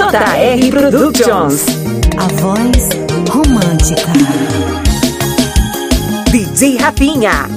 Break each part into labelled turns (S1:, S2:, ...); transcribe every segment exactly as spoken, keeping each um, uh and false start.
S1: J R Productions.
S2: A voz romântica.
S1: D J Rafinha.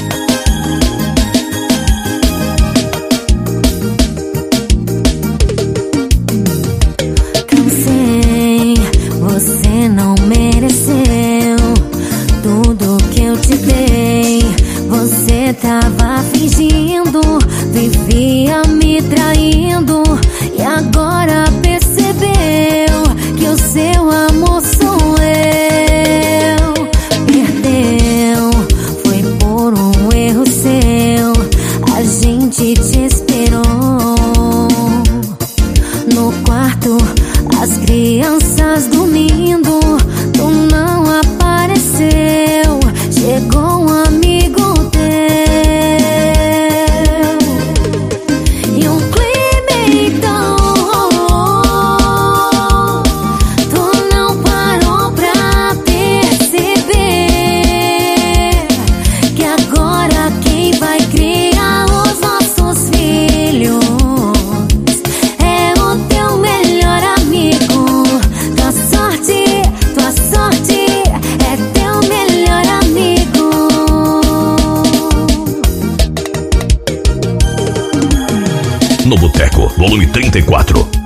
S2: Cansei, você não mereceu tudo que eu te dei. Você tava fingindo, vivia me traindo, e agora percebeu que o seu amor sou eu. Perdeu, foi por um erro seu. A gente te esperou no quarto, as crianças dormindo. Tu não apareceu, chegou um amigo teu e um clima então. Tu não parou pra perceber que agora quem vai criar os nossos filhos é o teu melhor amigo. Tua sorte, tua sorte é teu melhor amigo.
S3: No Boteco, volume trinta e quatro.